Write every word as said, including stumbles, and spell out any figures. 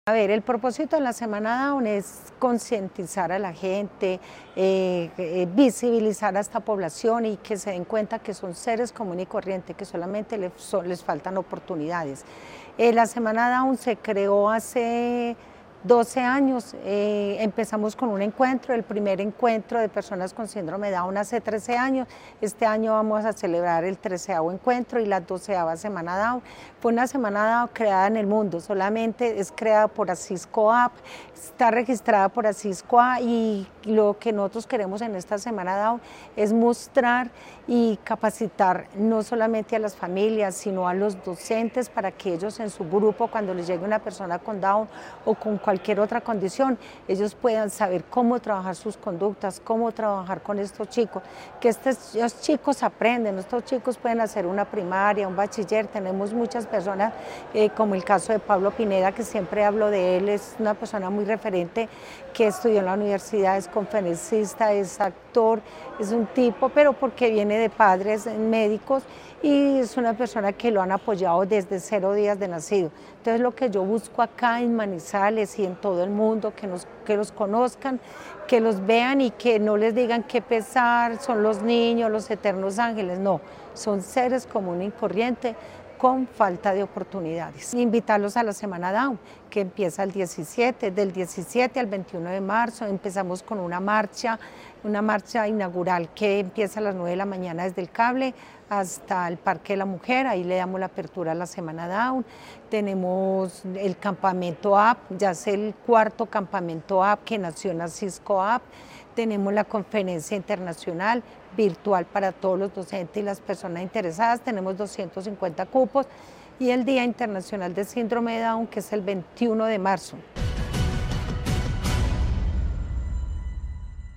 A ver, el propósito de la Semana Down es concientizar a la gente, eh, eh, visibilizar a esta población y que se den cuenta que son seres comunes y corrientes, que solamente les, so, les faltan oportunidades. Eh, la Semana Down se creó hace doce años, eh, empezamos con un encuentro, el primer encuentro de personas con síndrome Down hace trece años, este año vamos a celebrar el treceavo encuentro y la doceava Semana Down. Fue una Semana Down creada en el mundo, solamente es creada por ASISCOAP, está registrada por ASISCOA y lo que nosotros queremos en esta Semana Down es mostrar y capacitar no solamente a las familias, sino a los docentes para que ellos en su grupo, cuando les llegue una persona con Down o con cualquier cualquier otra condición, ellos puedan saber cómo trabajar sus conductas, cómo trabajar con estos chicos, que estos, estos chicos aprenden, estos chicos pueden hacer una primaria, un bachiller, tenemos muchas personas, eh, como el caso de Pablo Pineda, que siempre hablo de él, es una persona muy referente, que estudió en la universidad, es conferencista, es actor, es un tipo, pero porque viene de padres médicos y es una persona que lo han apoyado desde cero días de nacido. Entonces lo que yo busco acá en Manizales y en todo el mundo, que, nos, que los conozcan, que los vean y que no les digan qué pesar, son los niños, los eternos ángeles, no, son seres comunes y corrientes con falta de oportunidades. Invitarlos a la Semana Down, que empieza el diecisiete, del diecisiete al veintiuno de marzo, empezamos con una marcha, una marcha inaugural que empieza a las nueve de la mañana desde el cable hasta el Parque de la Mujer, ahí le damos la apertura a la Semana Down. Tenemos el campamento A P, ya es el cuarto campamento A P que nació en ASISCOAP. Tenemos la conferencia internacional virtual para todos los docentes y las personas interesadas, tenemos doscientos cincuenta cupos, y el Día Internacional de Síndrome de Down, que es el veintiuno de marzo.